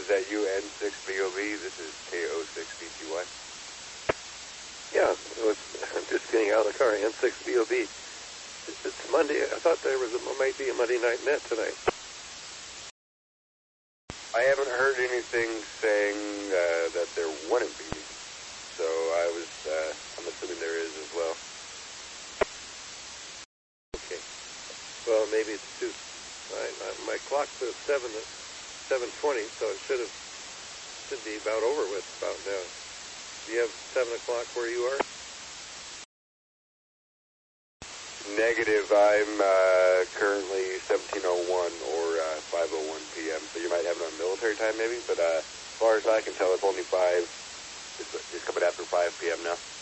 that you, N6BOB? This is KO6BTY. Yeah, I'm just getting out of the car, N6BOB. It's Monday. I thought there might be a Monday Night Net tonight. I haven't heard anything saying that there wouldn't be, so I'm assuming there is as well. Okay. Well, maybe it's too. My clock says 7:20, so it should be about over with about now. Do you have 7 o'clock where you are? Negative. I'm currently 17:01 or 5:01 p.m. So you might have it on military time, maybe. But as far as I can tell, it's only 5. It's coming after 5 p.m. now.